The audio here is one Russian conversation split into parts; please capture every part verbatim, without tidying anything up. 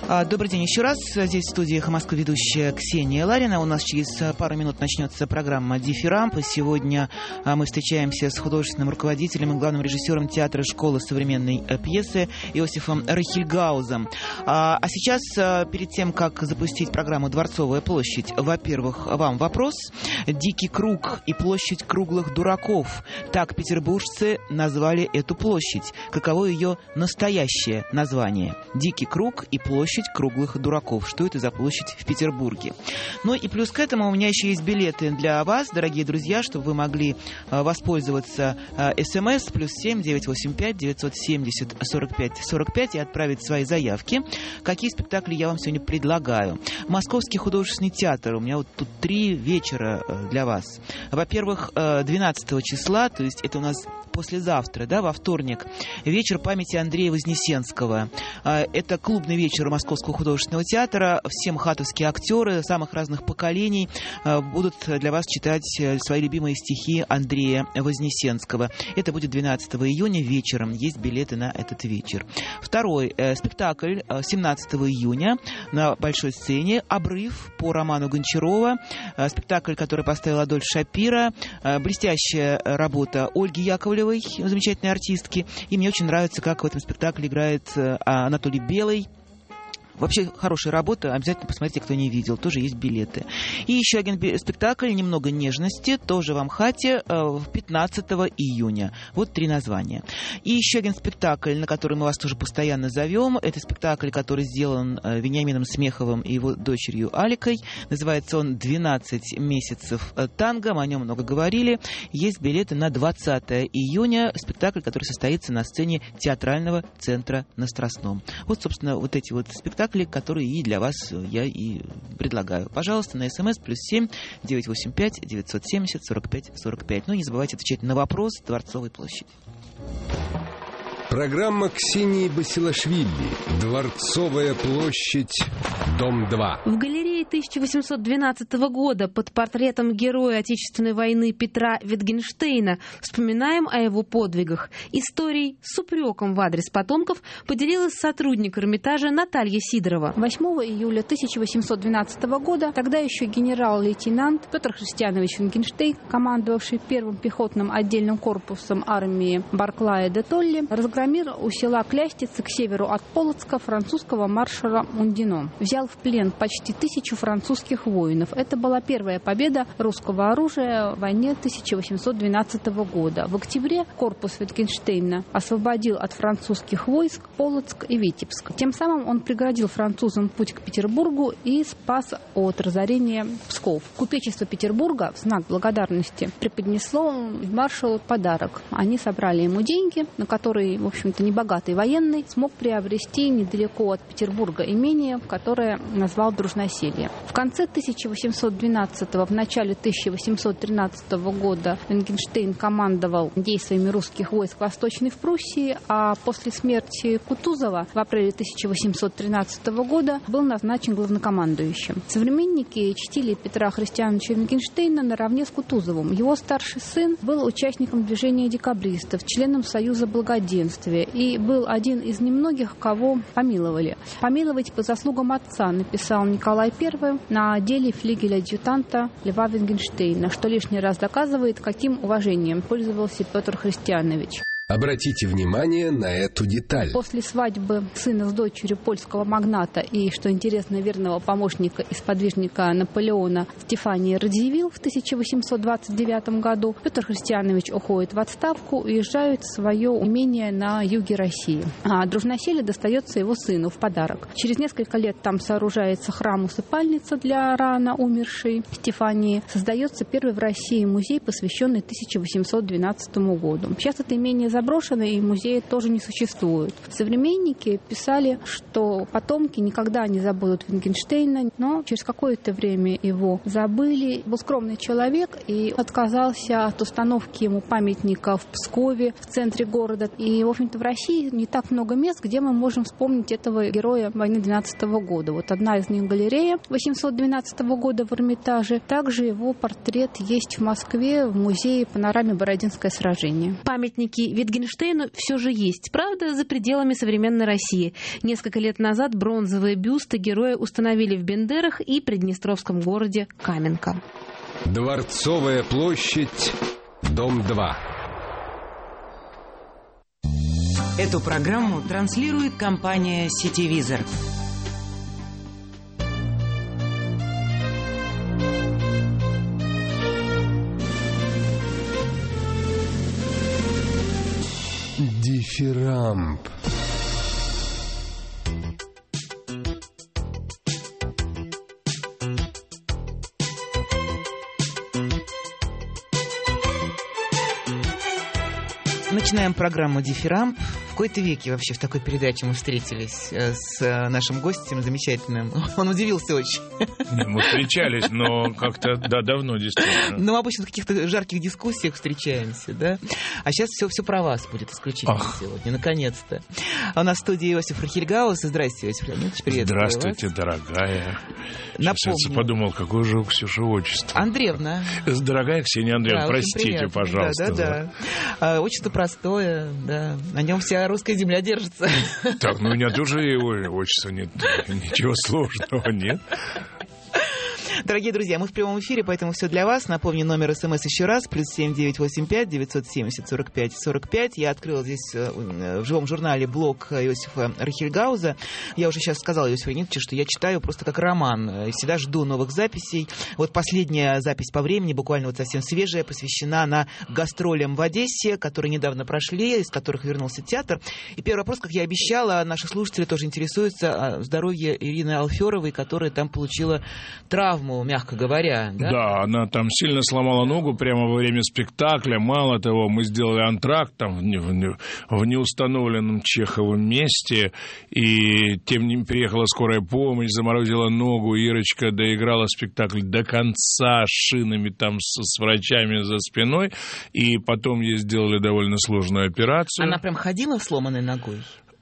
Добрый день еще раз. Здесь в студии «Эхо Москвы» ведущая Ксения Ларина. У нас через пару минут начнется программа «Дифирамп». И сегодня мы встречаемся с художественным руководителем и главным режиссером театра «Школы современной пьесы» Иосифом Рахильгаузом. А сейчас, перед тем, как запустить программу «Дворцовая площадь», во-первых, вам вопрос. «Дикий круг» и «Площадь круглых дураков». Так петербуржцы назвали эту площадь. Каково ее настоящее название? «Дикий круг» и «Площадь круглых дураков». Что это за площадь в Петербурге? Ну и плюс к этому у меня еще есть билеты для вас, дорогие друзья, чтобы вы могли э, воспользоваться э, СМС плюс семь девятьсот восемьдесят пять девятьсот семьдесят сорок пять сорок пять и отправить свои заявки. Какие спектакли я вам сегодня предлагаю? Московский художественный театр. У меня вот тут три вечера э, для вас. Во-первых, э, двенадцатого числа, то есть это у нас послезавтра, да, во вторник, вечер памяти Андрея Вознесенского. Э, это клубный вечер Московского художественного театра. Все мхатовские актеры самых разных поколений э, будут для вас читать свои любимые стихи Андрея Вознесенского. Это будет двенадцатого июня вечером. Есть билеты на этот вечер. Второй э, спектакль э, семнадцатого июня на большой сцене «Обрыв» по роману Гончарова. Э, спектакль, который поставил Адольф Шапира. Э, блестящая работа Ольги Яковлевой, замечательной артистки. И мне очень нравится, как в этом спектакле играет э, Анатолий Белый. Вообще хорошая работа, обязательно посмотрите, кто не видел, тоже есть билеты. И еще один спектакль «Немного нежности», тоже в Амхате, пятнадцатого июня. Вот три названия. И еще один спектакль, на который мы вас тоже постоянно зовем, это спектакль, который сделан Вениамином Смеховым и его дочерью Аликой. Называется он «двенадцать месяцев танго», мы о нем много говорили. Есть билеты на двадцатого июня, спектакль, который состоится на сцене театрального центра на Страстном. Вот, собственно, вот эти вот спектакли, которые и для вас я и предлагаю. Пожалуйста, на СМС плюс семь девятьсот восемьдесят пять девятьсот семьдесят сорок пять сорок пять. Ну и не забывайте отвечать на вопрос Дворцовой площади. Программа Ксении Басилашвили «Дворцовая площадь», дом два. В галерее тысяча восемьсот двенадцатого года под портретом героя Отечественной войны Петра Витгенштейна вспоминаем о его подвигах. Историей с упреком в адрес потомков поделилась сотрудник Эрмитажа Наталья Сидорова. восьмого июля тысяча восемьсот двенадцатого года тогда еще генерал-лейтенант Петр Христианович Витгенштейн, командовавший первым пехотным отдельным корпусом армии Барклая де Толли, разгромил у села Клястицы к северу от Полоцка французского маршала Мундино. Взял в плен почти тысячу французских воинов. Это была первая победа русского оружия в войне тысяча восемьсот двенадцатого года. В октябре корпус Витгенштейна освободил от французских войск Полоцк и Витебск. Тем самым он преградил французам путь к Петербургу и спас от разорения Псков. Купечество Петербурга в знак благодарности преподнесло маршалу подарок. Они собрали ему деньги, на которые, в общем-то, небогатый военный смог приобрести недалеко от Петербурга имение, которое назвал Дружноселье. В конце тысяча восемьсот двенадцатого, в начале тысяча восемьсот тринадцатого года Витгенштейн командовал действиями русских войск в Восточной в Пруссии, а после смерти Кутузова в апреле тысяча восемьсот тринадцатого года был назначен главнокомандующим. Современники чтили Петра Христиановича Витгенштейна наравне с Кутузовым. Его старший сын был участником движения декабристов, членом Союза Благоденствия и был один из немногих, кого помиловали. «Помиловать по заслугам отца», написал Николай Первый на деле флигеля-адъютанта Льва Витгенштейна, что лишний раз доказывает, каким уважением пользовался Петр Христианович. Обратите внимание на эту деталь. После свадьбы сына с дочерью польского магната и, что интересно, верного помощника и сподвижника Наполеона Стефании Радзивилл в тысяча восемьсот двадцать девятом году Петр Христианович уходит в отставку и уезжает в свое имение на юге России. А Дружноселье достается его сыну в подарок. Через несколько лет там сооружается храм-усыпальница для рано умершей Стефании. Создается первый в России музей, посвященный тысяча восемьсот двенадцатому году. Сейчас это имение заброшены, и музея тоже не существует. Современники писали, что потомки никогда не забудут Витгенштейна, но через какое-то время его забыли. Был скромный человек и отказался от установки ему памятника в Пскове, в центре города. И, в общем-то, в России не так много мест, где мы можем вспомнить этого героя войны двенадцатого года. Вот одна из них — галерея восемьсот двенадцатого года в Эрмитаже. Также его портрет есть в Москве в музее «Панораме Бородинское сражение». Памятники Wittgenstein все же есть, правда, за пределами современной России. Несколько лет назад бронзовые бюсты героя установили в Бендерах и приднестровском городе Каменка. Дворцовая площадь, дом два. Эту программу транслирует компания «Сетевизор». Дифирамб. Начинаем программу «Дифирамб». В какой-то веке вообще в такой передаче мы встретились с нашим гостем замечательным. Он удивился очень. Не, мы встречались, но как-то, да, давно действительно. Ну, обычно в каких-то жарких дискуссиях встречаемся, да? А сейчас все, все про вас будет исключительно Ах. сегодня, наконец-то. А у нас в студии Иосиф Рахильгаус. Здравствуйте, Иосиф Леонидович, приветствую вас. Здравствуйте, дорогая. Напомню. Сейчас я подумал, какое же у Ксюши отчество. Андреевна. Дорогая Ксения Андреевна, да, простите, пожалуйста. Да, да, да. Отчество простое, да. На нем вся русская земля держится. Так, ну у меня тоже отчество нет. Ничего сложного, нет? Дорогие друзья, мы в прямом эфире, поэтому все для вас. Напомню, номер смс еще раз, плюс семь девятьсот восемьдесят пять девятьсот семьдесят сорок пять сорок пять. Я открыла здесь в живом журнале блог Иосифа Рахильгауза. Я уже сейчас сказала Иосифу Леонидовичу, что я читаю просто как роман. И всегда жду новых записей. Вот последняя запись по времени, буквально вот совсем свежая, посвящена на гастролям в Одессе, которые недавно прошли, из которых вернулся театр. И первый вопрос, как я обещала, наши слушатели тоже интересуются о здоровье Ирины Алферовой, которая там получила травму, мягко говоря. Да? Да, она там сильно сломала ногу прямо во время спектакля. Мало того, мы сделали антракт там в, не, в неустановленном Чеховом месте, и тем не менее приехала скорая помощь, заморозила ногу. Ирочка доиграла спектакль до конца с шинами там с, с врачами за спиной, и потом ей сделали довольно сложную операцию. Она прям ходила сломанной ногой?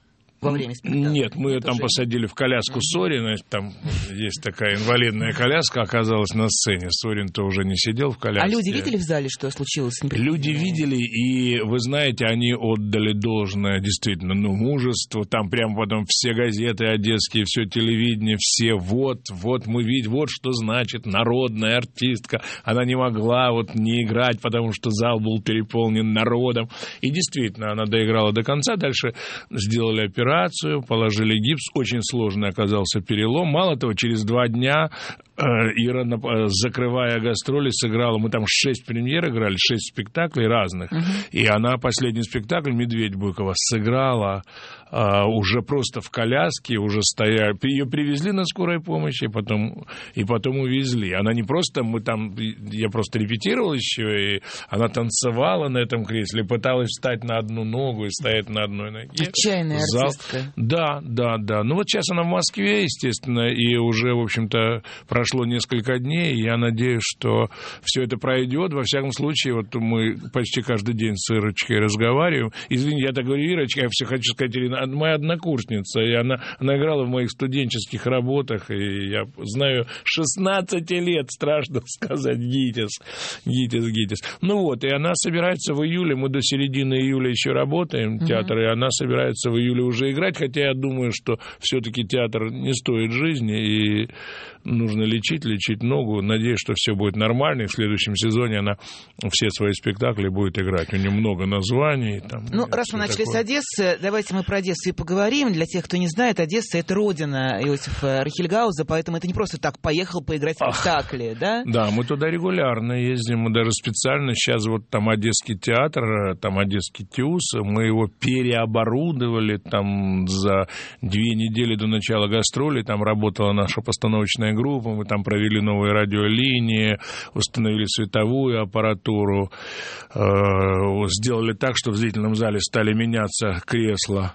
Во время спектакля? Нет, мы ее там уже посадили в коляску Сорина. Там есть такая инвалидная коляска, оказалась на сцене. Сорин-то уже не сидел в коляске. А люди видели в зале, что случилось? Люди видели, и, вы знаете, они отдали должное, действительно, ну, мужеству. Там прям потом все газеты одесские, все телевидение, все, вот, вот мы видим, вот что значит народная артистка. Она не могла вот не играть, потому что зал был переполнен народом. И действительно, она доиграла до конца, дальше сделали операцию. Операцию, положили гипс, очень сложный оказался перелом. Мало того, через два дня э, Ира, закрывая гастроли, сыграла, мы там шесть премьер играли, шесть спектаклей разных, uh-huh. и она последний спектакль «Медведь» Быкова сыграла э, уже просто в коляске, уже стоя, ее привезли на скорой помощи, и потом, и потом увезли. Она не просто, мы там, я просто репетировал еще, и она танцевала на этом кресле, пыталась встать на одну ногу и стоять на одной ноге. Отчаянная Зал... артистка. Да, да, да. Ну вот сейчас она в Москве, естественно, и уже, в общем-то, прошло несколько дней, и я надеюсь, что все это пройдет. Во всяком случае, вот мы почти каждый день с Ирочкой разговариваем. Извини, я так говорю, Ирочка, я все хочу сказать, Ирина, моя однокурсница, и она, она играла в моих студенческих работах, и я знаю шестнадцать лет, страшно сказать, ГИТИС, ГИТИС, ГИТИС. Ну вот, и она собирается в июле, мы до середины июля еще работаем, театр, mm-hmm. и она собирается в июле уже играть, хотя я думаю, что все-таки театр не стоит жизни, и нужно лечить, лечить ногу. Надеюсь, что все будет нормально, и в следующем сезоне она все свои спектакли будет играть. У нее много названий. Там, ну, раз мы начали такое. с Одессы, давайте мы про Одессу и поговорим. Для тех, кто не знает, Одесса — это родина Иосифа Рахильгауза, поэтому это не просто так поехал поиграть в спектакли, Ах, да? Да, мы туда регулярно ездим, мы даже специально сейчас вот там Одесский театр, там Одесский ТЮЗ, мы его переоборудовали там за две недели до начала гастролей, там работала наша постановочная группа, мы там провели новые радиолинии, установили световую аппаратуру, э, сделали так, что в зрительном зале стали меняться кресла,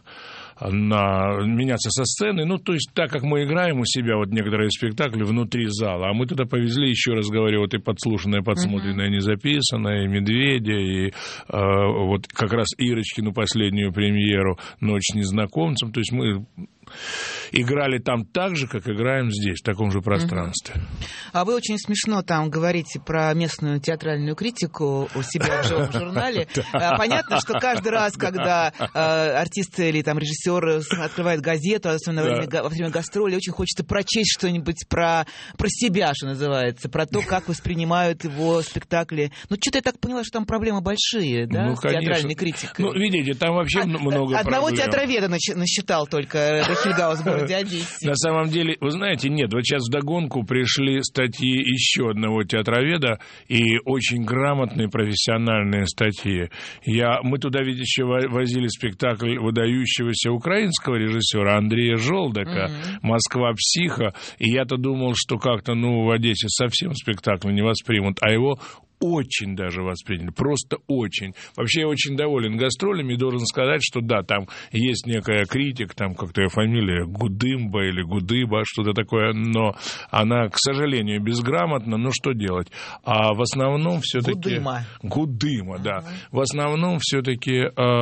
на, меняться со сцены. Ну, то есть, так как мы играем у себя вот некоторые спектакли внутри зала, а мы туда повезли, еще раз говорю, вот и подслушанное, подсмотренное, uh-huh. незаписанное, и «Медведя», и э, вот как раз Ирочкину последнюю премьеру «Ночь с незнакомцем». То есть мы играли там так же, как играем здесь, в таком же пространстве. А вы очень смешно там говорите про местную театральную критику у себя в журнале. Понятно, что каждый раз, когда артисты или там режиссеры открывают газету, особенно во время гастролей, очень хочется прочесть что-нибудь про, про себя, что называется, про то, как воспринимают его спектакли. Ну, что-то я так поняла, что там проблемы большие, да, ну, с театральной критикой. Ну, видите, там вообще а, много Одного проблем. театроведа насчитал только Хильгаус в городе Одессе. На самом деле, вы знаете, нет, вот сейчас вдогонку пришли статьи еще одного театроведа, и очень грамотные профессиональные статьи. Я, мы туда ведь еще возили спектакль выдающегося украинского режиссера Андрея Жолдака mm-hmm. «Москва-психа», и я-то думал, что как-то, ну, в Одессе совсем спектакль не воспримут, а его очень даже восприняли, просто очень. Вообще я очень доволен гастролями и должен сказать, что да, там есть некая критик, там как-то ее фамилия Гудымба или Гудыба, что-то такое, но она, к сожалению, безграмотна, ну что делать? А в основном все-таки... Гудыма. Гудыма, да. Uh-huh. В основном все-таки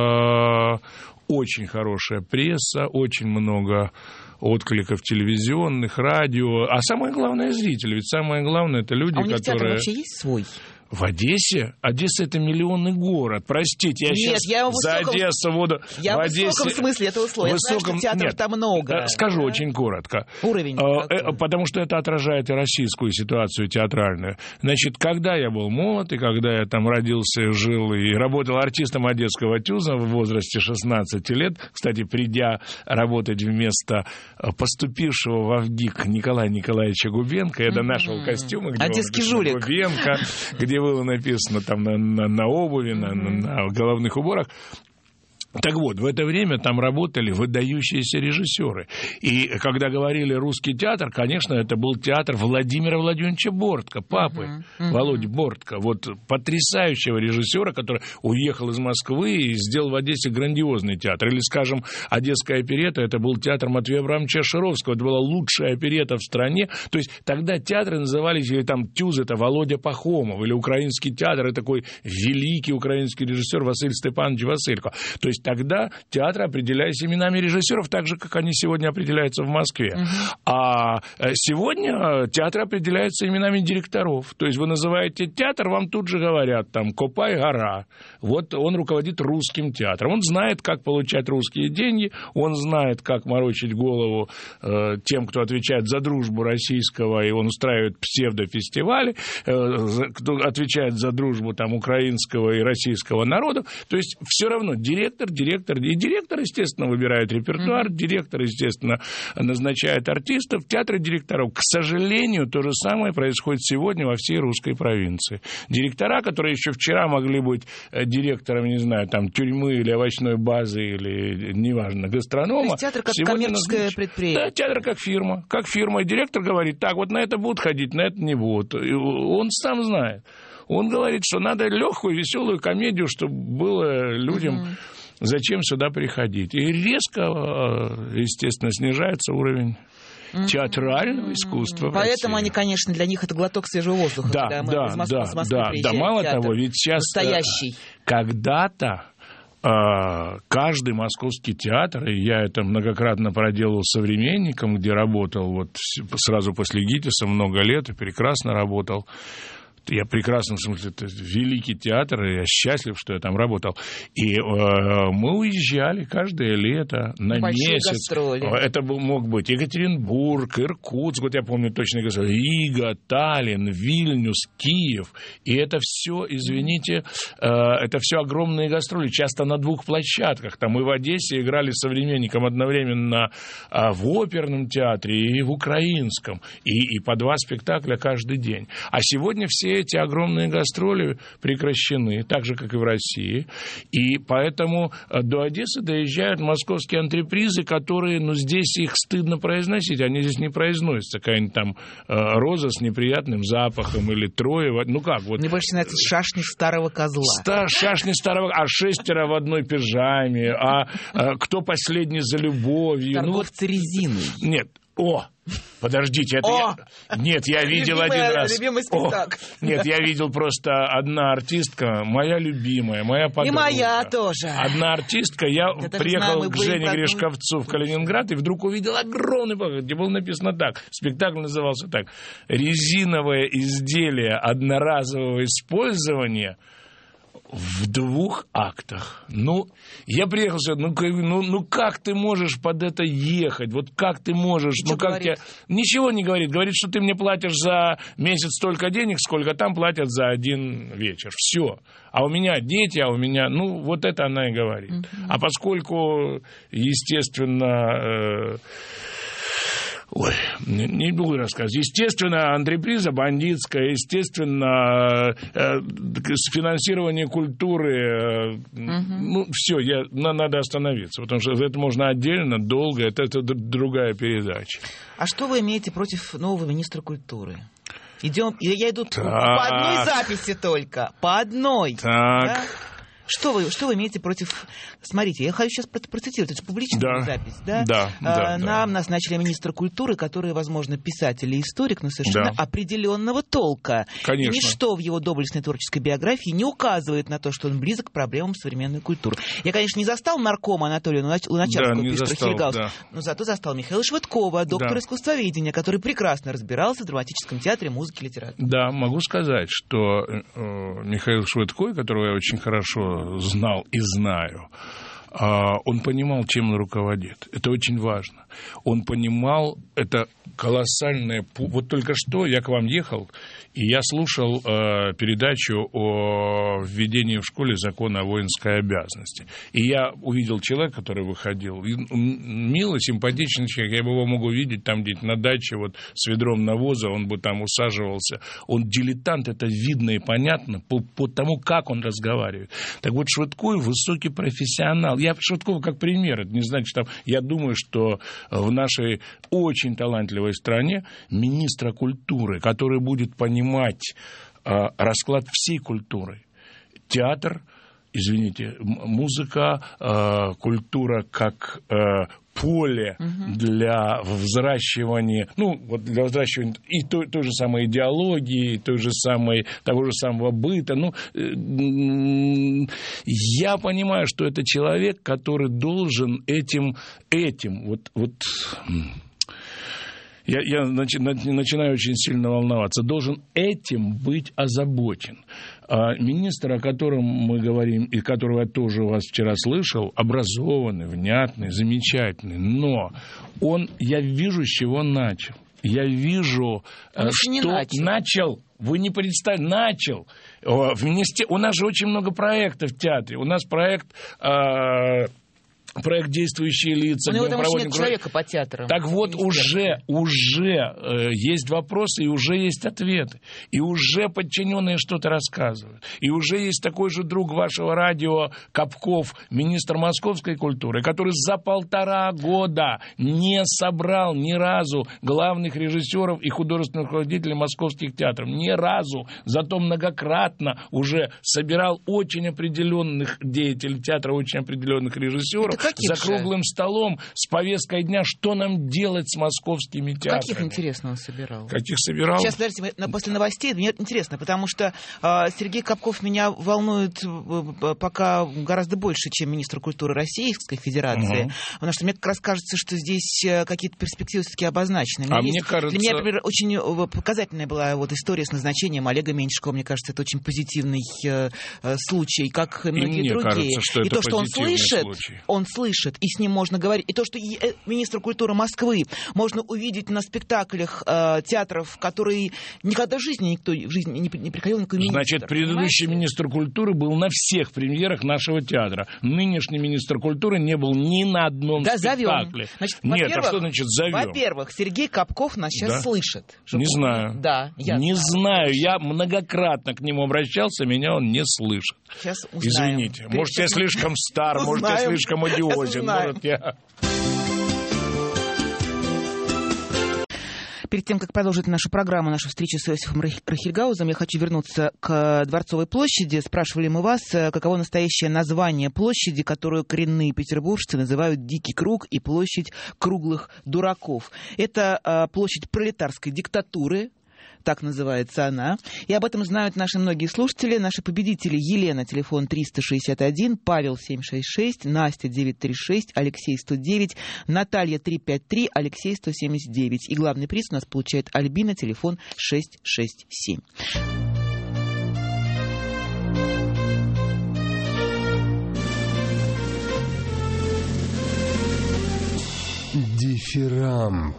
э, очень хорошая пресса, очень много откликов телевизионных, радио, а самое главное зрители, ведь самое главное это люди, а у них которые... театр вообще есть свой? В Одессе? Одесса — это миллионный город. Простите, я Нет, сейчас я за высоком... Одессу буду... Я в, в Одессе... высоком смысле этого слова. Я высоком... знаю, что театров Нет, там много. Скажу да? очень коротко. Уровень а, какой? Потому что это отражает и российскую ситуацию театральную. Значит, когда я был молод, и когда я там родился, жил и работал артистом Одесского ТЮЗа в возрасте шестнадцати лет, кстати, придя работать вместо поступившего в АВГИК Николая Николаевича Губенко, я донашивал mm-hmm. костюмы, где Одесский жулик. Губенко, где было написано там на, на, на обуви, mm-hmm. на, на головных уборах. Так вот, в это время там работали выдающиеся режиссеры. И когда говорили «русский театр», конечно, это был театр Владимира Владимировича Бортко, папы uh-huh, uh-huh. Володи Бортко. Вот потрясающего режиссера, который уехал из Москвы и сделал в Одессе грандиозный театр. Или, скажем, Одесская оперетта, это был театр Матвея Абрамовича Шаровского. Это была лучшая оперетта в стране. То есть тогда театры назывались, или там ТЮЗ, это Володя Пахомов, или Украинский театр, это такой великий украинский режиссер Василий Степанович Василько. То есть тогда театры определялись именами режиссеров, так же, как они сегодня определяются в Москве. Uh-huh. А сегодня театры определяются именами директоров. То есть вы называете театр, вам тут же говорят, там, Копай-гора. Вот он руководит русским театром. Он знает, как получать русские деньги, он знает, как морочить голову э, тем, кто отвечает за дружбу российского, и он устраивает псевдофестивали, э, кто отвечает за дружбу там, украинского и российского народов. То есть все равно директор директор, и директор, естественно, выбирает репертуар, mm-hmm. директор, естественно, назначает артистов, театры директоров. К сожалению, то же самое происходит сегодня во всей русской провинции. Директора, которые еще вчера могли быть директором, не знаю, там, тюрьмы или овощной базы, или, неважно, гастронома. То есть театр как коммерческое назнач... предприятие. Да, театр как фирма. Как фирма. И директор говорит, так, вот на это будут ходить, на это не будут. И он сам знает. Он говорит, что надо легкую, веселую комедию, чтобы было людям... Mm-hmm. Зачем сюда приходить? И резко, естественно, снижается уровень театрального искусства. Поэтому они, конечно, для них это глоток свежего воздуха. Да, когда мы да, из Москвы, да, с Москвы да, да. Мало театр, того, ведь сейчас настоящий. Когда-то э, каждый московский театр, и я это многократно проделал современником, где работал вот сразу после ГИТИСа много лет и прекрасно работал. Я прекрасно, в смысле, это великий театр, и я счастлив, что я там работал. И э, мы уезжали каждое лето на большие месяц. Гастроли. Это был, мог быть Екатеринбург, Иркутск, вот я помню точно, Рига, Таллин, Вильнюс, Киев. И это все, извините, э, это все огромные гастроли, часто на двух площадках. Там мы в Одессе играли с современником одновременно э, в оперном театре и в украинском. И, и по два спектакля каждый день. А сегодня все эти огромные гастроли прекращены, так же, как и в России. И поэтому до Одессы доезжают московские антрепризы, которые, ну, здесь их стыдно произносить. Они здесь не произносятся. Какая-нибудь там э, роза с неприятным запахом или трое. Ну как? Вот. Мне больше нравится шашни старого козла. Ста, шашни старого... А шестеро в одной пижаме. А, а кто последний за любовью? Торговцы ну, резиной. Нет. О, подождите, это О! я... Нет, я видел Любимая, один раз... любимый спектакль. О, нет, я видел просто одна артистка, моя любимая, моя подруга. И моя тоже. Одна артистка, я Это приехал знаем, к мы Жене были Гришковцу в Калининград и вдруг увидел огромный плакат, где было написано так. Спектакль назывался так. «Резиновое изделие одноразового использования в двух актах». Ну, я приехал сюда, ну, ну, ну как ты можешь под это ехать? Вот как ты можешь? И ну, как говорит? тебя... Ничего не говорит. Говорит, что ты мне платишь за месяц столько денег, сколько там платят за один вечер. Все. А у меня дети, а у меня... Ну, вот это она и говорит. Uh-huh. А поскольку, естественно... Э... Ой, не, не буду рассказывать. Естественно, антреприза бандитская, естественно, э, финансирование культуры. Э, uh-huh. Ну, все, я, на, надо остановиться, потому что это можно отдельно, долго, это, это другая передача. А что вы имеете против нового министра культуры? Идем, я иду так. по одной записи только, по одной. Так. Да? Что вы, что вы имеете против... Смотрите, я хочу сейчас процитировать, это же публичная да. запись, да? Да, а, да, Нам да. назначили министра культуры, который, возможно, писатель и историк, но совершенно да. определенного толка. Конечно. И ничто в его доблестной творческой биографии не указывает на то, что он близок к проблемам современной культуры. Я, конечно, не застал наркома Анатолия Луначарского, да, пишет Рахильгаус, да. но зато застал Михаила Швыдкова, доктора да. искусствоведения, который прекрасно разбирался в драматическом театре, музыке, литературе. Да, могу сказать, что э, Михаил Швыдкой, которого я очень хорошо знал и знаю, он понимал, чем он руководит. Это очень важно. Он понимал, это колоссальное... Вот только что я к вам ехал, и я слушал э, передачу о введении в школе закона о воинской обязанности. И я увидел человека, который выходил, и, милый, симпатичный человек, я бы его мог увидеть там где-то на даче, вот с ведром навоза, он бы там усаживался. Он дилетант, это видно и понятно по, по тому, как он разговаривает. Так вот, Швыдкой высокий профессионал. Я Швыдкова как пример, это не значит, там, я думаю, что в нашей очень талантливой стране министра культуры, который будет понимать э, расклад всей культуры. Театр, извините, музыка, э, культура как э, поле угу. для взращивания, ну, вот для взращивания и той, той же самой идеологии, и той же самой, того же самого быта. Ну, э, я понимаю, что это человек, который должен этим, этим, вот, вот Я, я начи, начинаю очень сильно волноваться. Должен этим быть озабочен. А министр, о котором мы говорим, и которого я тоже у вас вчера слышал, образованный, внятный, замечательный, но он, я вижу, с чего он начал. Я вижу, он что начал. начал. Вы не представляете, начал. В министер... У нас же очень много проектов в театре. У нас проект... Э... проект «Действующие лица». У него там проводим... нет человека по театрам. Так вот, уже, уже э, есть вопросы, и уже есть ответы. И уже подчиненные что-то рассказывают. И уже есть такой же друг вашего радио Капков, министр московской культуры, который за полтора года не собрал ни разу главных режиссеров и художественных руководителей московских театров. Ни разу. Зато многократно уже собирал очень определенных деятелей театра, очень определенных режиссеров. За круглым же? столом с повесткой дня, что нам делать с московскими театрами. Каких, интересно, он собирал? Каких собирал? Сейчас, подождите, после новостей мне интересно, потому что э, Сергей Капков меня волнует э, пока гораздо больше, чем министр культуры Российской Федерации, угу. потому что мне как раз кажется, что здесь э, какие-то перспективы все-таки обозначены. А есть, мне кажется... Для меня, например, очень показательная была вот история с назначением Олега Меньшикова. Мне кажется, это очень позитивный э, случай, как и многие и мне другие. Кажется, что и это то, что он слышит, случай. он слышит, и с ним можно говорить. И то, что министр культуры Москвы можно увидеть на спектаклях э, театров, которые никогда в жизни никто в жизни не, не приходил никакой министр. Значит, предыдущий понимаете? министр культуры был на всех премьерах нашего театра. Нынешний министр культуры не был ни на одном да, спектакле. Значит, Нет, а что значит зовем? Во-первых, Сергей Капков нас сейчас да? слышит. Не знаю. Да, я не знаю. знаю. Я многократно к нему обращался, меня он не слышит. Сейчас узнаем. Извините. Может, я слишком стар, может, я слишком одиозен. Может, я... Перед тем, как продолжить нашу программу, нашу встречу с Иосифом Рахильгаузом, я хочу вернуться к Дворцовой площади. Спрашивали мы вас, каково настоящее название площади, которую коренные петербуржцы называют «Дикий круг» и «Площадь круглых дураков». Это площадь пролетарской диктатуры, так называется она. И об этом знают наши многие слушатели. Наши победители: Елена, телефон триста шестьдесят один, Павел семь шесть шесть, Настя девять три шесть, Алексей сто девять, Наталья три пять три, Алексей сто семьдесят девять. И главный приз у нас получает Альбина, телефон шесть шесть семь. Дифирамб.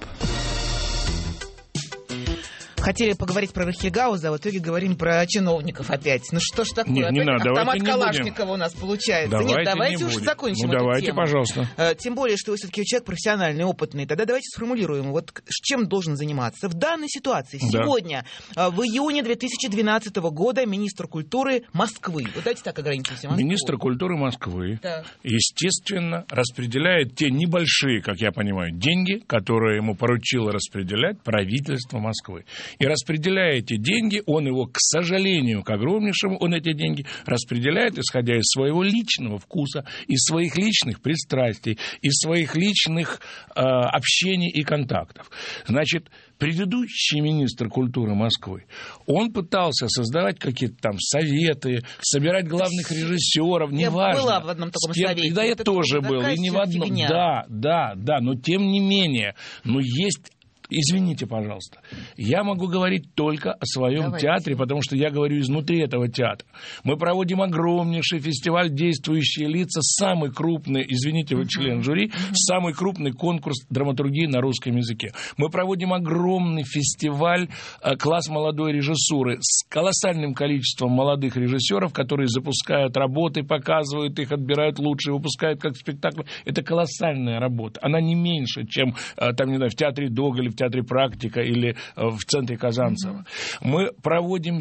Хотели поговорить про Рахильгауза, а в итоге говорим про чиновников опять. Ну что ж такое? Нет, не опять надо, автомат не Калашникова будем. У нас получается. Давайте Нет, давайте уж будем. закончим ну, эту давайте, тему. пожалуйста. Тем более, что вы все-таки человек профессиональный, опытный. Тогда давайте сформулируем, вот чем должен заниматься. В данной ситуации Да. сегодня, в июне две тысячи двенадцатого года, министр культуры Москвы. Вот давайте так ограничимся. Москву. Министр культуры Москвы, да. естественно, распределяет те небольшие, как я понимаю, деньги, которые ему поручило распределять правительство Москвы. И распределяя эти деньги, он его, к сожалению, к огромнейшему, он эти деньги распределяет, исходя из своего личного вкуса, из своих личных пристрастий, из своих личных э, общений и контактов. Значит, предыдущий министр культуры Москвы, он пытался создавать какие-то там советы, собирать главных режиссеров, я неважно. была в одном таком Спер... совете. Да, я это тоже был, и не в одном. Фигня. Да, да, да, но тем не менее, но есть... Извините, пожалуйста, я могу говорить только о своем Давайте. театре, потому что я говорю изнутри этого театра. Мы проводим огромнейший фестиваль «Действующие лица», самый крупный, извините, вы член жюри, самый крупный конкурс драматургии на русском языке. Мы проводим огромный фестиваль «Класс молодой режиссуры» с колоссальным количеством молодых режиссеров, которые запускают работы, показывают их, отбирают лучшие, выпускают как спектакль. Это колоссальная работа. Она не меньше, чем там, не знаю, в театре Доголя, в театре «Практика» или в центре Казанцева. Mm-hmm. Мы проводим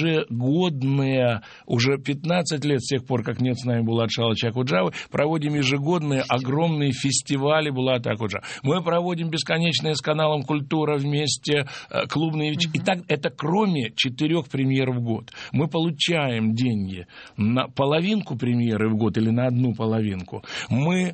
ежегодные, уже пятнадцать лет с тех пор, как нет с нами Булата Шалыча Акуджавы, проводим ежегодные огромные фестивали Булата Акуджавы. Мы проводим бесконечные с каналом «Культура» вместе клубные вечера. Mm-hmm. И так, это кроме четырех премьер в год. Мы получаем деньги на половинку премьеры в год или на одну половинку. Мы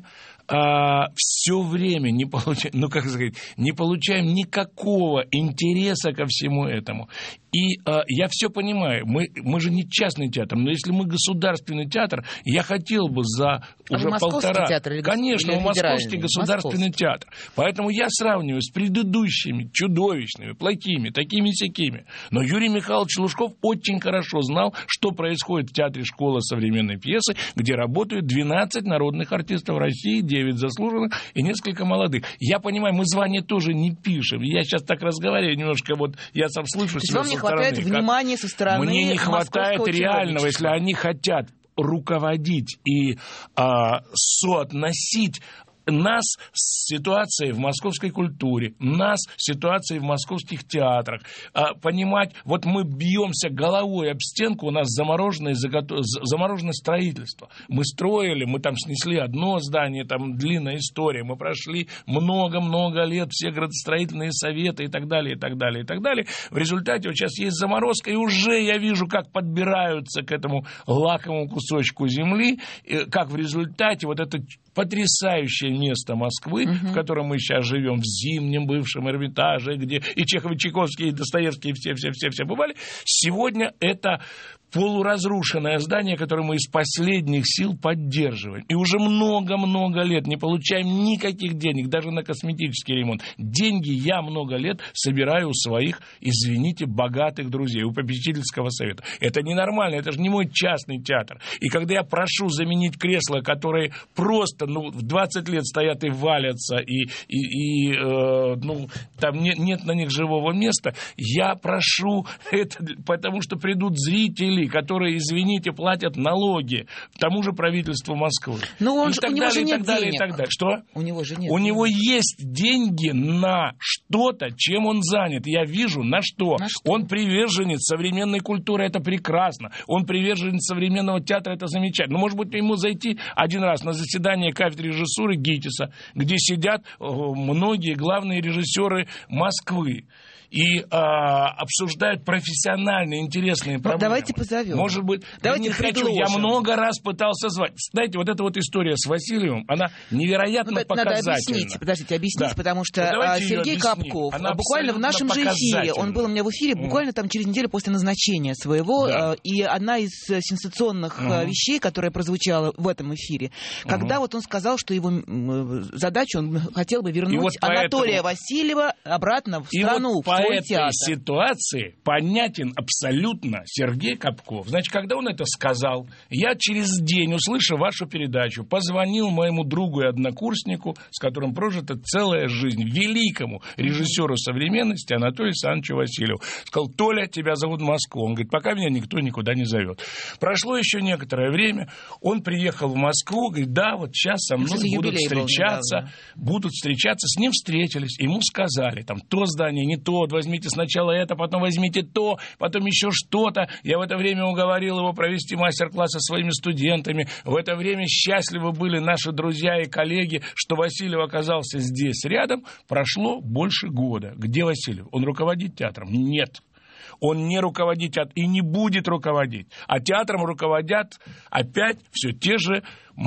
А, все время не получаем, ну как сказать, не получаем никакого интереса ко всему этому. И а, я все понимаю, мы, мы же не частный театр, но если мы государственный театр, я хотел бы за а уже полтора... Театр или Конечно, или московский государственный московский. театр. Поэтому я сравниваю с предыдущими чудовищными, плохими, такими-сякими. Но Юрий Михайлович Лужков очень хорошо знал, что происходит в театре «Школа современной пьесы», где работают двенадцать народных артистов России, девять заслуженных и несколько молодых. Я понимаю, мы звания тоже не пишем. Я сейчас так разговариваю немножко, вот я сам слышу себя со стороны. Вам не хватает внимания со стороны Мне не хватает реального, если они хотят руководить и а, соотносить нас с ситуацией в московской культуре, нас с ситуацией в московских театрах. А, понимать, вот мы бьемся головой об стенку, у нас замороженное, замороженное строительство. Мы строили, мы там снесли одно здание, там длинная история, мы прошли много-много лет, все градостроительные советы и так далее, и так далее, и так далее. В результате вот сейчас есть заморозка, и уже я вижу, как подбираются к этому лакомому кусочку земли, как в результате вот это потрясающее место Москвы, uh-huh. в котором мы сейчас живем, в Зимнем бывшем Эрмитаже, где и Чехов, и Чайковский, и Достоевский, и все-все-все бывали, сегодня это полуразрушенное здание, которое мы из последних сил поддерживаем. И уже много-много лет не получаем никаких денег, даже на косметический ремонт. Деньги я много лет собираю у своих, извините, богатых друзей, у попечительского совета. Это ненормально, это же не мой частный театр. И когда я прошу заменить кресла, которые просто ну, в двадцать лет стоят и валятся, и, и, и э, ну, там нет, нет на них живого места, я прошу это, потому что придут зрители, которые, извините, платят налоги тому же правительству Москвы. Но он и же, так у него далее, же и нет так далее, денег. и так далее. Что? У него же нет У денег. него есть деньги на что-то, чем он занят. Я вижу, на что. На что? Он приверженец современной культуры, это прекрасно. Он приверженец современного театра, это замечательно. Но, может быть, ему зайти один раз на заседание кафедры режиссуры ГИТИСа ВИТИСа, где сидят многие главные режиссеры Москвы и а, обсуждают профессиональные, интересные проблемы. Давайте позовем. Может быть, давайте я не хочу. Я много раз пытался звать. Знаете, вот эта вот история с Васильевым, она невероятно ну, показательна. Надо объяснить, подождите, объяснить, да. потому что ну, Сергей Капков, она буквально в нашем же эфире, он был у меня в эфире mm. буквально там через неделю после назначения своего, да. и одна из сенсационных mm. вещей, которая прозвучала в этом эфире, mm. когда вот он сказал, что его задачу, он хотел бы вернуть вот Анатолия поэтому... Васильева обратно в страну, вот в по этой театр. Ситуации понятен абсолютно Сергей Капков. Значит, когда он это сказал, я через день, услышав вашу передачу, позвонил моему другу и однокурснику, с которым прожита целая жизнь, великому режиссеру современности Анатолию Александровичу Васильеву. Сказал: Толя, тебя зовут в Москву. Он говорит: пока меня никто никуда не зовет. Прошло еще некоторое время, он приехал в Москву, говорит: да, вот сейчас со мной Кстати, будут встречаться, будут встречаться, с ним встретились, ему сказали, там, то здание, не то, возьмите сначала это, потом возьмите то, потом еще что-то. Я в это время уговорил его провести мастер-класс со своими студентами. В это время счастливы были наши друзья и коллеги, что Васильев оказался здесь рядом. Прошло больше года. Где Васильев? Он руководит театром? Нет. Он не руководит театром и не будет руководить. А театром руководят опять все те же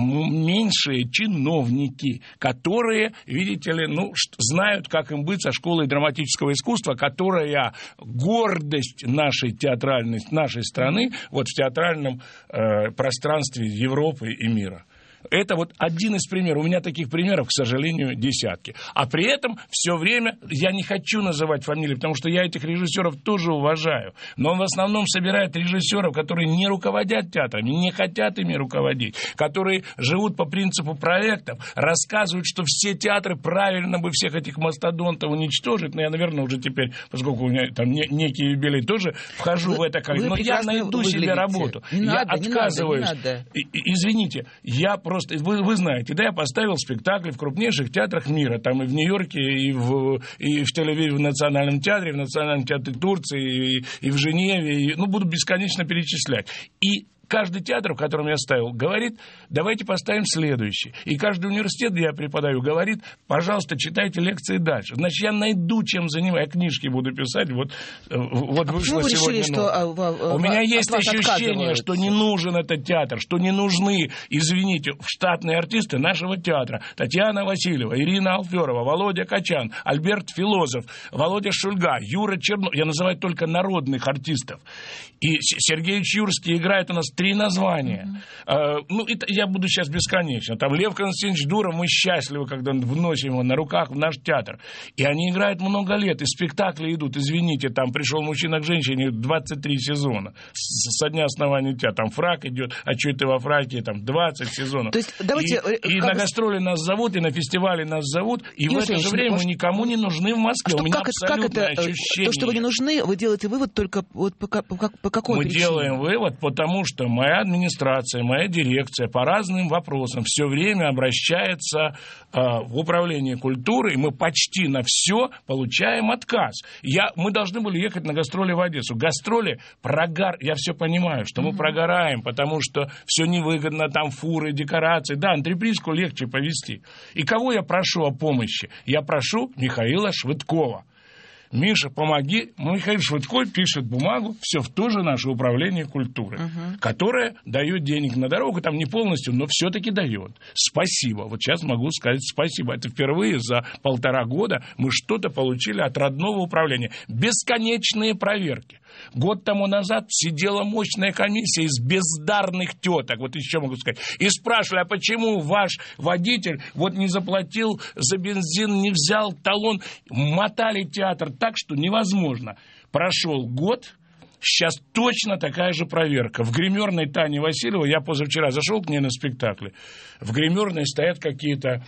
меньшие чиновники, которые, видите ли, ну, знают, как им быть со школой драматического искусства, которая гордость нашей театральной, нашей страны вот в театральном э, пространстве Европы и мира. Это вот один из примеров. У меня таких примеров, к сожалению, десятки. А при этом все время, я не хочу называть фамилии, потому что я этих режиссеров тоже уважаю. Но он в основном собирает режиссеров, которые не руководят театрами, не хотят ими руководить, которые живут по принципу проектов, рассказывают, что все театры правильно бы всех этих мастодонтов уничтожить. Но я, наверное, уже теперь, поскольку у меня там не, некий юбилей, тоже вхожу вы, в это. Но я найду выглядите. себе работу. Не я надо, отказываюсь. Не надо, не надо. Извините, я просто, вы, вы знаете, да, я поставил спектакли в крупнейших театрах мира, там и в Нью-Йорке, и в, и в Тель-Авиве, в Национальном театре, в Национальном театре Турции, и, и в Женеве, и, ну, буду бесконечно перечислять. И каждый театр, в котором я ставил, говорит: давайте поставим следующий. И каждый университет, где я преподаю, говорит: пожалуйста, читайте лекции дальше. Значит, я найду, чем заниматься. Я книжки буду писать. Вот, вот а вышло вы сегодня. Решили, что, а, а, У меня есть ощущение, что не нужен этот театр, что не нужны, извините, штатные артисты нашего театра. Татьяна Васильева, Ирина Алферова, Володя Качан, Альберт Филозов, Володя Шульга, Юра Чернов. Я называю только народных артистов. И Сергей Юрский играет у нас три названия. Mm-hmm. Uh, ну, это я буду сейчас бесконечно. Там Лев Константинович Дуров, мы счастливы, когда вносим его на руках в наш театр. И они играют много лет, и спектакли идут. Извините, там «Пришел мужчина к женщине» двадцать три сезона. С, со дня основания театра. Там фрак идет, а что это во фраке, там двадцать сезонов. То есть, давайте, и и на гастроли нас зовут, и на фестивале нас зовут, и Юрий в это же время может... мы никому не нужны в Москве. А У меня как, абсолютное как это, ощущение. То, что вы не нужны, вы делаете вывод только вот по, по, по, по какой мы причине? Мы делаем вывод, потому что моя администрация, моя дирекция по разным вопросам все время обращается э, в управление культуры, и мы почти на все получаем отказ. Я, мы должны были ехать на гастроли в Одессу. Гастроли, прогар, я все понимаю, что мы mm-hmm. прогораем, потому что все невыгодно, там фуры, декорации. Да, антрепризку легче повезти. И кого я прошу о помощи? Я прошу Михаила Швыдкова. Миша, помоги. Михаил Швыдков пишет бумагу, все в то же наше управление культуры, uh-huh. которое дает денег на дорогу, там не полностью, но все-таки дает. Спасибо. Вот сейчас могу сказать спасибо. Это впервые за полтора года мы что-то получили от родного управления. Бесконечные проверки. Год тому назад сидела мощная комиссия из бездарных теток, вот еще могу сказать, и спрашивали: а почему ваш водитель вот не заплатил за бензин, не взял талон, мотали театр так, что невозможно. Прошел год, сейчас точно такая же проверка. В гримерной Тани Васильевой, я позавчера зашел к ней на спектакле, в гримерной стоят какие-то,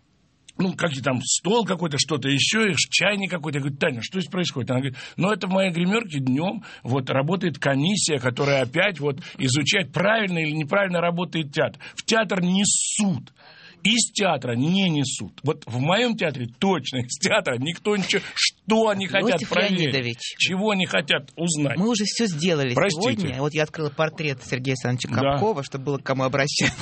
ну, как там, стол какой-то, что-то еще, чайник какой-то. Я говорю: Таня, что здесь происходит? Она говорит: ну, это в моей гримерке днем вот работает комиссия, которая опять вот изучает, правильно или неправильно работает театр. В театр несут. из театра не несут. Вот в моем театре точно из театра никто ничего... Что они хотят Иосиф проверить? Леонидович, чего они хотят узнать? мы уже все сделали Простите. сегодня. Вот я открыла портрет Сергея Александровича Да. Капкова, чтобы было к кому обращаться.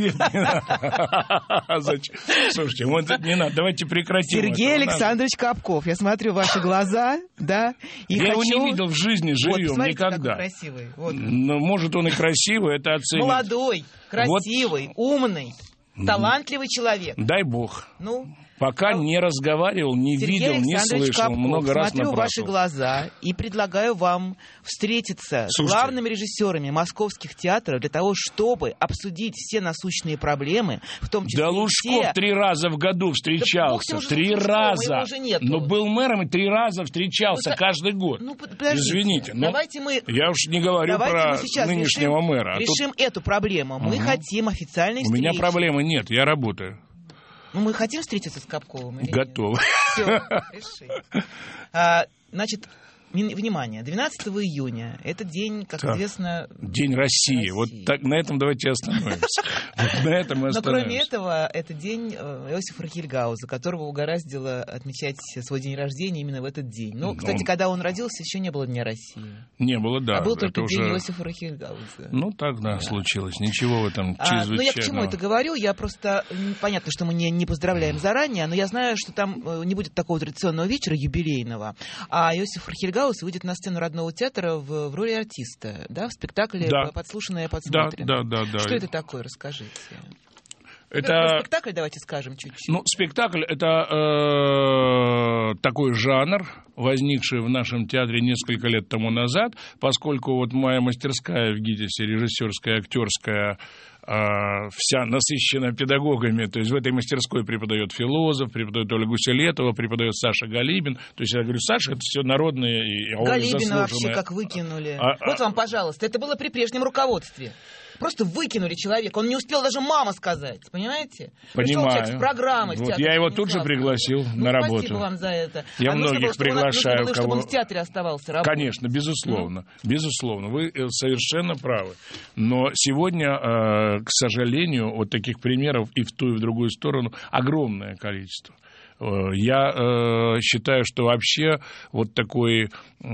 Зачем? Слушайте, вот не надо, давайте прекратим. Сергей это. Александрович Капков. Я смотрю ваши глаза, да, и Я его хочу... не видел в жизни Вот, живьем посмотрите, какой никогда. красивый. Вот. Ну, может, он и красивый, это оценит. Молодой, красивый, умный, талантливый человек. Дай бог. Ну, Пока не разговаривал, не Сергей видел, не Александрович слышал, Капков, много раз смотрю в ваши напрашивал. глаза и предлагаю вам встретиться Слушайте. с главными режиссерами московских театров для того, чтобы обсудить все насущные проблемы, в том числе Да и Лужков те... три раза в году Да бог с встречался. ним уже, Три с Лужковым, раза. его уже нету. Но был мэром и три раза встречался Ну, каждый год. Ну, под- подождите. Извините, но Давайте мы... я уж не говорю Давайте про мы сейчас нынешнего решим, мэра. а тут решим эту проблему. Мы Мгм. хотим официальной у встречи. меня проблемы нет, я работаю. Ну, мы хотим встретиться с Капковым? Или нет? Готов. Все, решили. А, значит, ми- внимание, двенадцатого июня, это день, как Так. известно... День России. России. Вот так, на этом давайте остановимся. Вот на этом мы Но кроме остановимся. этого, это день э, Иосифа Рахильгауза, которого угораздило отмечать свой день рождения именно в этот день. Ну, Ну, кстати, когда он родился, еще не было Дня России. Не было, да. а был это только день уже... Иосифа Рахильгауза. Ну, так, да, случилось. Ничего в этом А, ну, я к чему чрезвычайного. это говорю? Я просто... м, Понятно, что мы не, не поздравляем заранее, но я знаю, что там э, не будет такого традиционного вечера, юбилейного, а Иосиф Рахильгаус выйдет на сцену Родного театра в, в роли артиста, да, в спектакле Да. «Подслушанное Да, подсмотрим». да, да, да. Что это такое, расскажите. Про Это... спектакль давайте скажем чуть-чуть. Ну, спектакль — это э, такой жанр, возникший в нашем театре несколько лет тому назад, поскольку вот моя мастерская в ГИТИСе, режиссерская, актерская, э, вся насыщена педагогами, то есть в этой мастерской преподает философ, преподает Ольга Гуселетова, преподает Саша Галибин, то есть я говорю, Саша — это все народные и Ольга Галибина вообще заслуженная. как выкинули. А- вот вам, пожалуйста, это было при прежнем руководстве. Просто выкинули человека. Он не успел даже мама сказать, понимаете? Пришел Понимаю. человек с программы. в Вот театр я его тут же Станиславского. пригласил Ну, на спасибо работу. вам за это. Я А нужно многих было, чтобы он- приглашаю, нужно было, чтобы он кого- в театре оставался работать. Конечно, безусловно, безусловно, вы э, совершенно правы. Но сегодня, э, к сожалению, вот таких примеров и в ту, и в другую сторону огромное количество. Э, Я э, считаю, что вообще вот такой,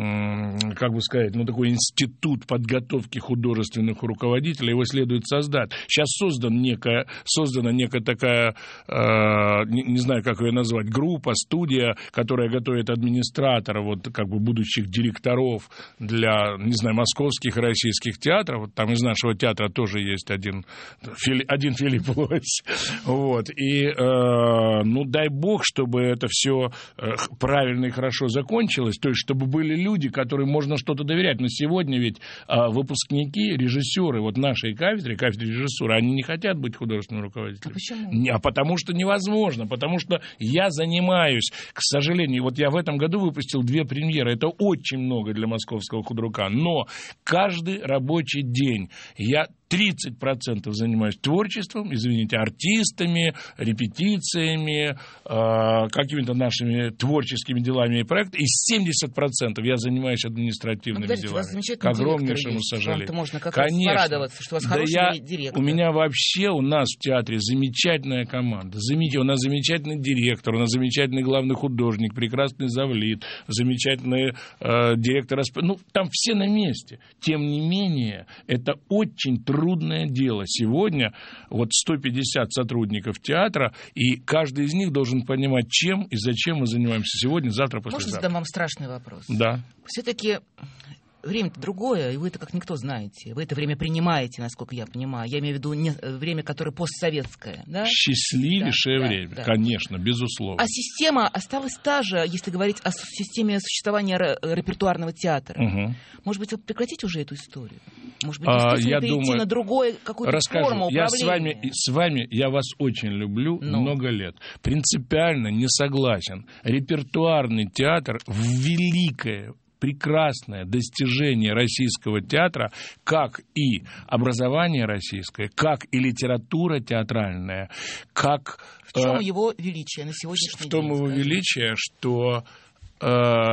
м, как бы сказать, ну такой институт подготовки художественных руководителей, его следует создать. Сейчас создан некая, создана некая такая, э, не, не знаю, как ее назвать, группа, студия, которая готовит администраторов, вот как бы будущих директоров для, не знаю, московских и российских театров. Вот там из нашего театра тоже есть один, Фили, один Филипп Лось. Вот. И, э, ну, дай бог, чтобы это все правильно и хорошо закончилось, то есть чтобы были люди, которым можно что-то доверять. Но сегодня ведь а, выпускники, режиссеры вот нашей кафедры, кафедры режиссуры, они не хотят быть художественными руководителями. А почему? Не, а потому что невозможно, потому что я занимаюсь, к сожалению, вот я в этом году выпустил две премьеры, это очень много для московского худрука, но каждый рабочий день я тридцать процентов занимаюсь творчеством, извините, артистами, репетициями, э, какими-то нашими творческими делами и проектами, и семьдесят процентов я занимаюсь административными Ну, подождите, у вас делами. К замечательный огромнейшему директор есть. сожалению. Вам-то можно как раз Конечно. порадоваться, что у вас Да хороший я, директор. у меня вообще, у нас в театре замечательная команда. Заметьте, у нас замечательный директор, у нас замечательный главный художник, прекрасный завлит, замечательный э, директор. Ну, там все на месте. Тем не менее, это очень трудное дело. Сегодня вот сто пятьдесят сотрудников театра, и каждый из них должен понимать, чем и зачем мы занимаемся сегодня, завтра, Можно послезавтра. задам вам страшный вопрос? Да. Все-таки время-то другое, и вы это как никто знаете. Вы это время принимаете, насколько я понимаю. Я имею в виду не, время, которое постсоветское. Да? Счастливейшее Да, да, время, да. конечно, безусловно. А система осталась та же, если говорить о с- системе существования ре- репертуарного театра. Мгм. Может быть, вы прекратите уже эту историю? Может быть, А, действительно я перейти думаю, на другое, какую-то Расскажу. форму Я управления? с вами, с вами, я вас очень люблю Ну. много лет. Принципиально не согласен. Репертуарный театр — великое, прекрасное достижение российского театра, как и образование российское, как и литература театральная, как... В чем э, его величие на сегодняшний в том день? его скажите? величие, что э,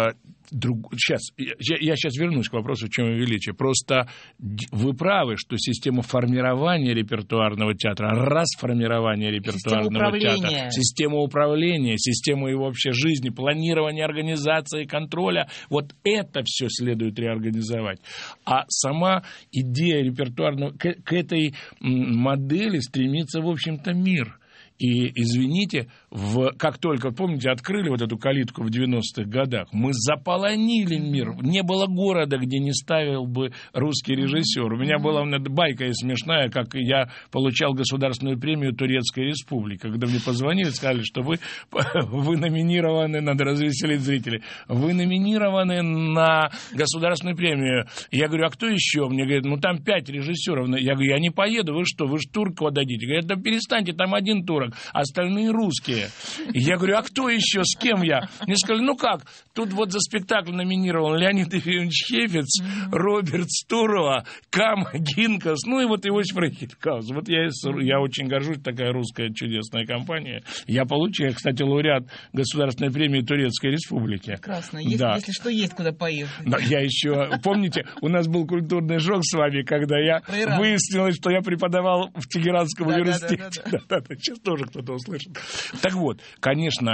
Друг... Сейчас, я, я сейчас вернусь к вопросу, в чем величие. Просто вы правы, что система формирования репертуарного театра, расформирования репертуарного театра, система управления, система его вообще жизни, планирования, организации, контроля, вот это все следует реорганизовать. А сама идея репертуарного, к, к этой модели стремится, в общем-то, мир. И, извините, в, как только, помните, открыли вот эту калитку в девяностых годах, мы заполонили мир. Не было города, где не ставил бы русский режиссер. У меня была байка смешная, как я получал государственную премию Турецкой Республики. Когда мне позвонили, сказали, что вы, вы номинированы, надо развеселить зрителей, вы номинированы на государственную премию. Я говорю, а кто еще? Мне говорят, ну там пять режиссеров. Я говорю, я не поеду, вы что, вы же турку отдадите? Говорят, да перестаньте, там один турок, остальные русские. И я говорю, а кто еще, с кем я? Мне сказали, ну как, тут вот за спектакль номинирован Леонид Ефимович Хефец, Роберт Стурова, Кама Гинкас, ну и вот Иосиф Рейхельгаус. Вот я, я очень горжусь, такая русская чудесная компания. Я получил, кстати, лауреат Государственной премии Турецкой Республики. Прекрасно, если, да. если что, есть куда поехать. Да, я еще, помните, у нас был культурный шок с вами, когда я выяснилось, что я преподавал в Тегеранском да, университете. Да, да, да, да. Да, да, сейчас тоже кто-то услышит. Так вот, конечно,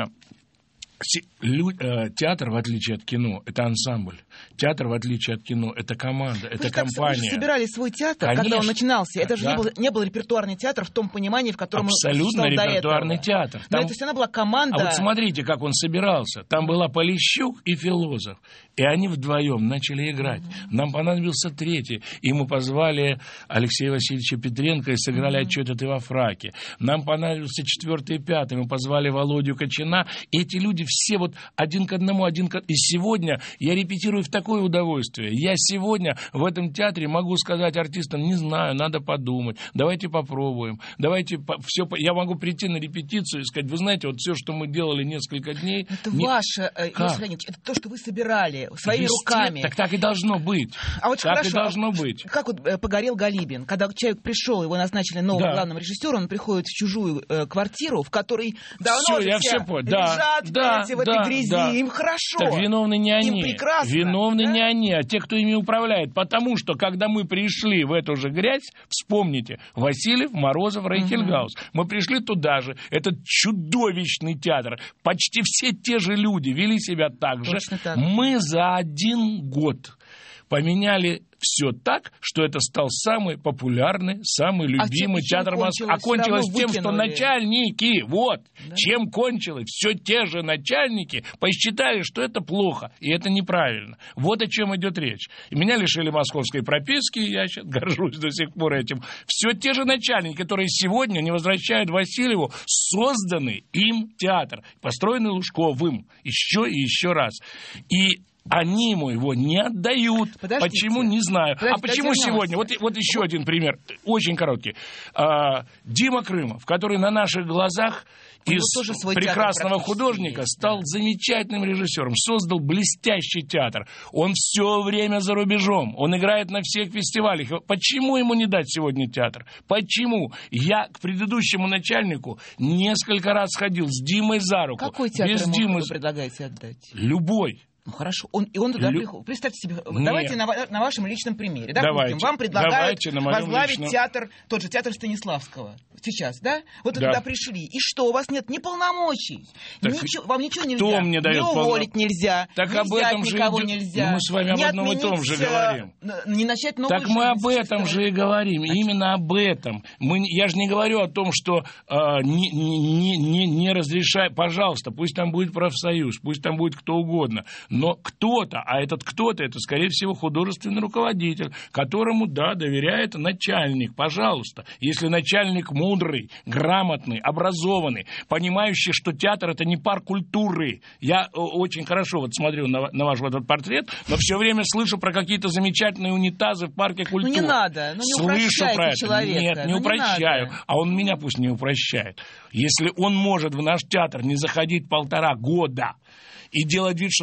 театр, в отличие от кино, это ансамбль. Театр, в отличие от кино, это команда, это вы компания. Вы же собирали свой театр, конечно, когда он начинался. Это же да. не, был, не был репертуарный театр в том понимании, в котором абсолютно он существовал репертуарный до этого. Театр. Там... Но это все равно была команда. А вот смотрите, как он собирался. Там была Полищук и Филозов. И они вдвоем начали играть. Mm-hmm. Нам понадобился третий. И мы позвали Алексея Васильевича Петренко и сыграли mm-hmm. «Отчет ты во фраке». Нам понадобился четвертый и пятый. Мы позвали Володю Кочина. И эти люди все вот один к одному, один к... И сегодня я репетирую в такое удовольствие. Я сегодня в этом театре могу сказать артистам, не знаю, надо подумать. Давайте попробуем. Давайте по... все... Я могу прийти на репетицию и сказать, вы знаете, вот все, что мы делали несколько дней... Это не... ваше, Иосиф Леонидович, это то, что вы собирали своими Вести... руками. Так так и должно быть. А вот так хорошо, и должно быть. Как вот э, погорел Галибин, когда человек пришел, его назначили новым да. главным режиссером, он приходит в чужую э, квартиру, в которой давно все, уже я все все понял. Да, лежат, да, в да, этой грязи, да. им хорошо. Так виновны не они. Им прекрасно. Виновны да? не они, а те, кто ими управляет. Потому что, когда мы пришли в эту же грязь, вспомните, Васильев, Морозов, Рейхельгаус. Угу. Мы пришли туда же. Этот чудовищный театр. Почти все те же люди вели себя так же. Так. Мы за один год поменяли все так, что это стал самый популярный, самый любимый а театр Москвы. А кончилось тем, что начальники, вот, да. чем кончилось, все те же начальники посчитали, что это плохо, и это неправильно. Вот о чем идет речь. И меня лишили московской прописки, я сейчас горжусь до сих пор этим. Все те же начальники, которые сегодня не возвращают Васильеву созданный им театр, построенный Лужковым, еще и еще раз. И они ему его не отдают. Подождите. Почему, не знаю. Подождите, а почему сегодня? Вот, вот еще один пример, очень короткий. А, Дима Крымов, который на наших глазах из прекрасного художника есть, стал да. замечательным режиссером, создал блестящий театр. Он все время за рубежом, он играет на всех фестивалях. Почему ему не дать сегодня театр? Почему? Я к предыдущему начальнику несколько раз ходил с Димой за руку. Какой театр Без ему Димы... вы предлагаете отдать? Любой. Ну хорошо, он, и он туда Лю... приходит. Представьте себе, Нет. давайте на, на вашем личном примере. Допустим, давайте, вам предлагают возглавить личном... театр, тот же театр Станиславского. Сейчас, да? Вот вы да. туда пришли. И что, у вас нет ни полномочий, ничего, вам ничего нельзя. Кто мне дает не уволить полно... нельзя, так не об этом взять никого же идет... нельзя. Ну, мы с вами об одном и том же говорим. Не начать новую Так мы об этом же и говорим. А именно об этом. Мы, я же не говорю о том, что э, не, не, не, не разрешай, пожалуйста, пусть там будет профсоюз, пусть там будет кто угодно. Но кто-то, а этот кто-то, это, скорее всего, художественный руководитель, которому, да, доверяет начальник. Пожалуйста. Если начальник мудрый, грамотный, образованный, понимающий, что театр — это не парк культуры. Я очень хорошо вот смотрю на, на ваш вот этот портрет, но все время слышу про какие-то замечательные унитазы в парке культуры. Ну не надо, ну не слышу про это. Человека. Нет, не ну, упрощаю. Не а он меня пусть не упрощает. Если он может в наш театр не заходить полтора года и делать вид, что такого театра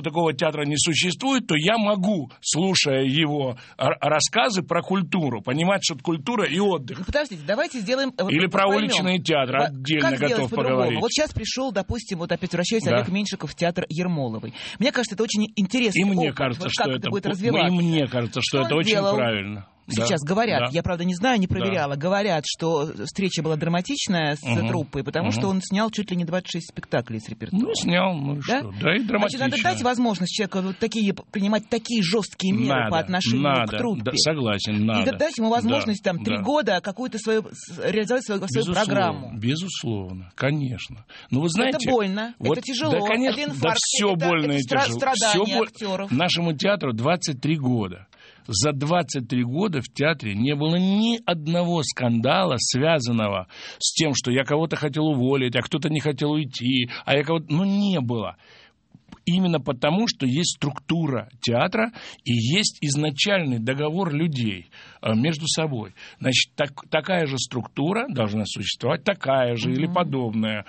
театра не существует, то я могу, слушая его рассказы про культуру, понимать, что это культура и отдых. Ну, подождите, давайте сделаем... Или про поймем. уличные театры, отдельно как готов поговорить. Вот сейчас пришел, допустим, вот опять возвращаюсь, да. Олег Меньшиков в театр Ермоловой. Мне кажется, это очень интересно. И мне кажется, вот что это, это, будет развиваться. И мне кажется, что, что это очень делал? правильно. Сейчас да, говорят, да. я, правда, не знаю, не проверяла, да. говорят, что встреча была драматичная с угу. труппой, потому угу. что он снял чуть ли не двадцать шесть спектаклей с репертуара. Ну, снял, ну да? что, да, и драматичная. Значит, надо дать возможность человеку вот такие, принимать такие жесткие меры надо, по отношению надо, к труппе. Да, согласен, надо. И дать ему возможность да, там три да. года какую-то свою, реализовать свою, свою безусловно, программу. Безусловно, конечно. Но вы знаете... Это больно, вот, это тяжело, да, конечно, это инфаркт, да, все это, больно это и тяжело. страдания Все актеров. Нашему театру двадцать три года. За двадцать три года в театре не было ни одного скандала, связанного с тем, что я кого-то хотел уволить, а кто-то не хотел уйти, а я кого-то... Ну, не было. Именно потому, что есть структура театра и есть изначальный договор людей между собой. Значит, так, такая же структура должна существовать, такая же mm-hmm. или подобная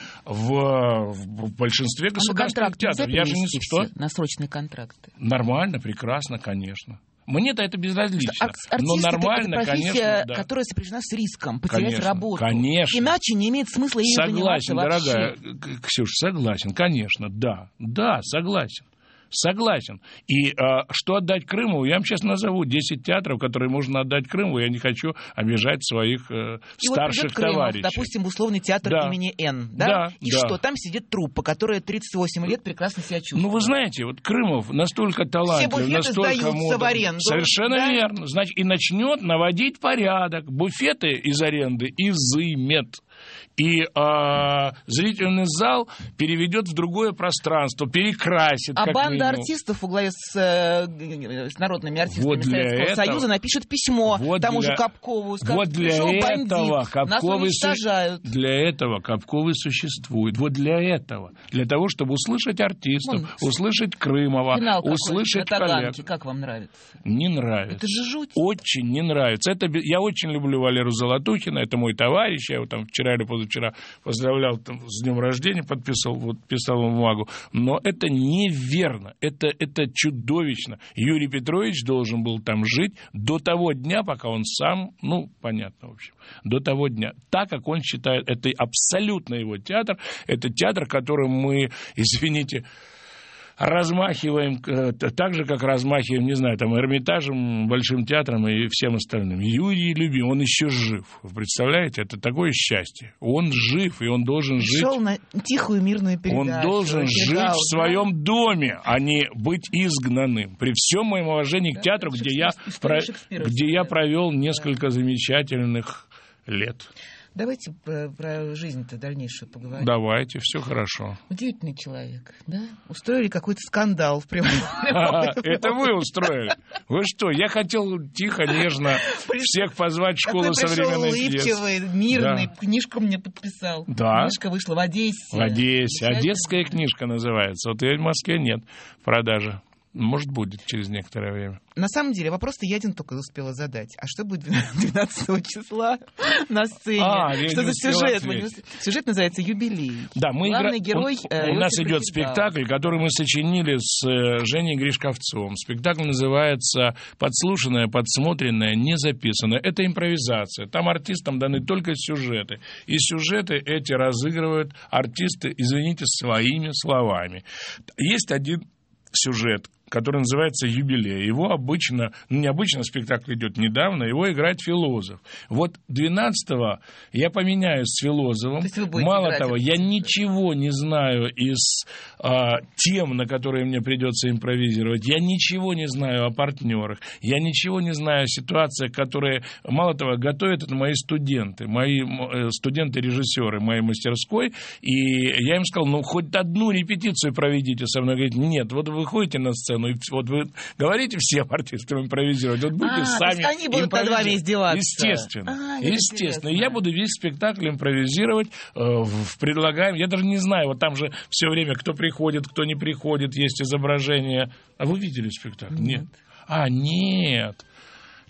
в, в большинстве государственных театров. Я же не... Что? На срочные контракты. Нормально, прекрасно, конечно. Мне-то это безразлично. Артист но нормально, это профессия, конечно, да. которая сопряжена с риском потерять конечно, работу. Конечно. Иначе не имеет смысла ею согласен, заниматься дорогая вообще. Ксюша, согласен, конечно, да, да, согласен. Согласен. И а, что отдать Крыму, я вам сейчас назову десять театров, которые можно отдать Крыму. Я не хочу обижать своих э, старших вот Крымов, товарищей. Допустим, в условный театр да. имени Н. Да? Да, и да. что? Там сидит труппа, которая тридцать восемь лет прекрасно себя чувствует. Ну, вы знаете, вот Крымов настолько талантлив, настолько модный. В аренду. Совершенно да? верно. Значит, и начнет наводить порядок. Буфеты из аренды изымет. И э, зрительный зал переведет в другое пространство, перекрасит. А как банда минимум. артистов во главе с, э, с народными артистами вот Советского этого, Союза напишет письмо вот тому для, же Капкову. Скажет, вот для этого Капковы су... для этого Капковы существует. Вот для этого. Для того, чтобы услышать артистов, Вон, услышать Крымова, услышать коллег. Как вам нравится? Не нравится. Это же жуть. Очень не нравится. Это, я очень люблю Валеру Золотухина, это мой товарищ, я его там вчера или позавчера поздравлял там, с днем рождения, подписал, вот, писал ему бумагу. Но это неверно, это, это чудовищно. Юрий Петрович должен был там жить до того дня, пока он сам, ну, понятно, в общем, до того дня. Так, как он считает, это абсолютно его театр, это театр, которым мы, извините, размахиваем так же, как размахиваем, не знаю, там, Эрмитажем, Большим театром и всем остальным. Юрий любим, он еще жив. Вы представляете, это такое счастье. Он жив, и он должен жить... Шел на тихую мирную передачу. Он должен жить да, в своем да? доме, а не быть изгнанным. При всем моем уважении да, к театру, где, я, про... где я провел несколько да. замечательных лет. Давайте про, про жизнь-то дальнейшую поговорим. Давайте, все хорошо. Удивительный человек, да? Устроили какой-то скандал в прямом. Это вы устроили. Вы что, я хотел тихо, нежно всех позвать в школу современной пьесы. Улыбчивый, мирный, книжку мне подписал. Да. Книжка вышла в Одессе. В Одессе. Одесская книжка называется. Вот ее в Москве нет в продаже. Может, будет через некоторое время. На самом деле, вопрос-то я один только успела задать. А что будет двенадцатого числа на сцене? А, что за сюжет? Сюжет называется «Юбилей». Да, мы Главный игра... герой... У, у нас идет спектакль, который мы сочинили с Женей Гришковцовым. Спектакль называется «Подслушанное, подсмотренное, не записанное». Это импровизация. Там артистам даны только сюжеты. И сюжеты эти разыгрывают артисты, извините, своими словами. Есть один сюжет, который называется «Юбилей». Его обычно, ну, необычно спектакль идет недавно, его играет Филозов. Вот двенадцатого я поменяюсь с Филозовым. Мало того, я ничего не знаю из а, тем, на которые мне придется импровизировать. Я ничего не знаю о партнерах. Я ничего не знаю о ситуациях, которые, мало того, готовят это мои студенты, мои студенты-режиссеры моей мастерской. И я им сказал, ну, хоть одну репетицию проведите со мной. Говорит, нет, вот вы выходите на сцену, и вот вы говорите всем артистам импровизировать, вот будете а, сами они будут над вами издеваться. Естественно. А, естественно. И я буду весь спектакль импровизировать, э, в предлагаем. Я даже не знаю, вот там же все время кто приходит, кто не приходит, есть изображение. А вы видели спектакль? Нет. нет. А, нет.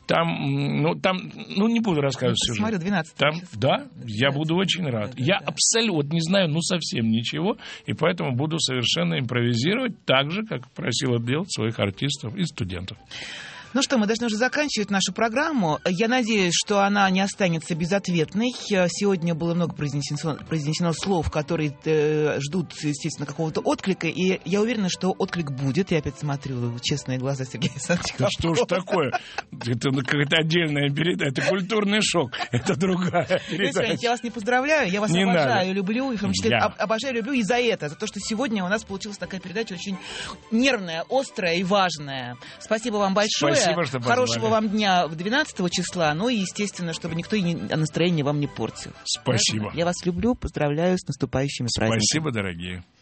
Там, ну, там, ну, не буду рассказывать сюжет. Смотрю, двенадцать. Там, да, я буду очень рад. Да, я да. абсолютно не знаю, ну, совсем ничего, и поэтому буду совершенно импровизировать так же, как просил делать своих артистов и студентов. Ну что, мы должны уже заканчивать нашу программу. Я надеюсь, что она не останется безответной. Сегодня было много произнесено, произнесено слов, которые э, ждут, естественно, какого-то отклика. И я уверена, что отклик будет. Я опять смотрю в честные глаза Сергея Александровича. Да что ж такое? Это какая-то отдельная передача. Это культурный шок. Это другая передача. Я вас не поздравляю. Я вас Не обожаю, надо. люблю. И в том числе Я. об- обожаю, люблю и за это. За то, что сегодня у нас получилась такая передача очень нервная, острая и важная. Спасибо вам большое. Спасибо, что позвали. Хорошего вам дня двенадцатого числа. Ну и, естественно, чтобы никто и не- настроение вам не портил. Спасибо. Я вас люблю, поздравляю с наступающими праздниками. Спасибо, дорогие.